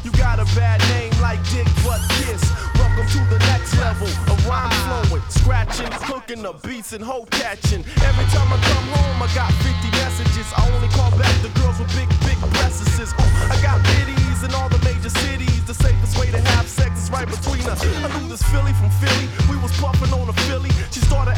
You got a bad name like Dick Butt Kiss. Welcome to the next level of rhyme flowing, scratching, cooking the beats and hoe catching. Every time I come home, I got 50 messages. I only call back the girls with big breasts. I got biddies in all the major cities. The safest way to have sex is right between us. I knew this Philly from Philly. We was puffing on a Philly. She started